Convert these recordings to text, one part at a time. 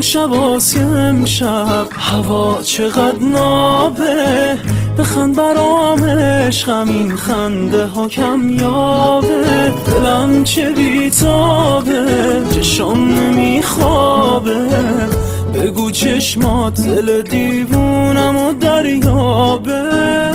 اون شب آسی امشب هوا چقدر نابه، بخند برام عشقم این خنده ها کمیابه. دلم چه بیتابه چشم نمیخوابه، بگو چشمات دل دیوونم و دریابه.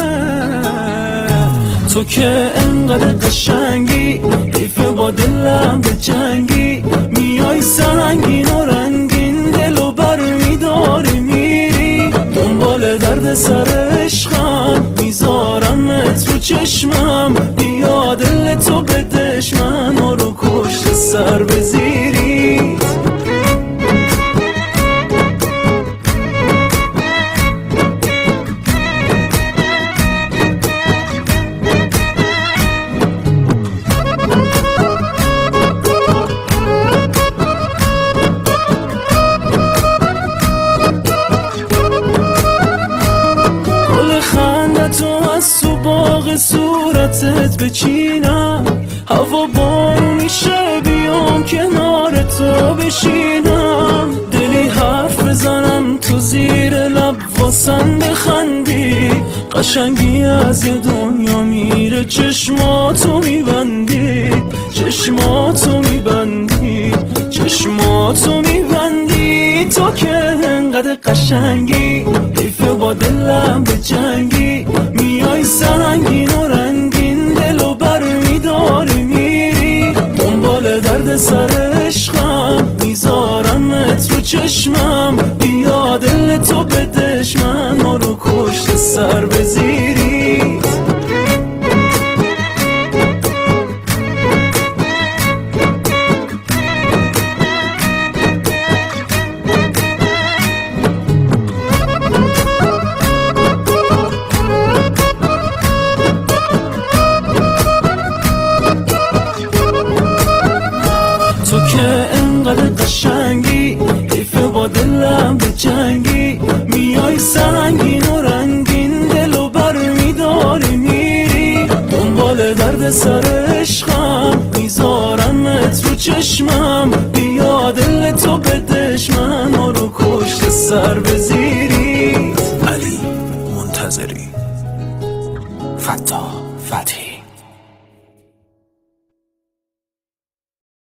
تو که انقدر قشنگی حیفه با دلم به جنگی، میای سنگین و رنگین دلو بر میداری میری، دنبال درد سر عشقم میذارمت رو چشمم، بیا دل تو بدش منو رو کشت سر بزیری. تو از تو باغ صورتت بچینم، هوا بارون میشه بیام کنار تو بشینم، دلی حرف بزنم تو زیر لب واسم بخندی، قشنگی از یه دنیا میره چشماتو میبندی، چشماتو میبندی، چشماتو میبندی. تو که انقدر قشنگی حیفه با دلم به جنگی، میای سنگین و رنگین دلو بر میداری میری، دنبال درد سر عشقم میذارمت رو چشمم، بیا دل تو بدش منو رو کشت سر بزیری. تو که انقدر قشنگی حیفه با دلم به جنگی، میای سنگین و رنگین دلو بر میداری میری، دنبال درد سر عشقم میذارمت رو چشمم، بیا دل تو بدش منو رو کشت سر بزیری. علی منتظری، فتاح فتحی.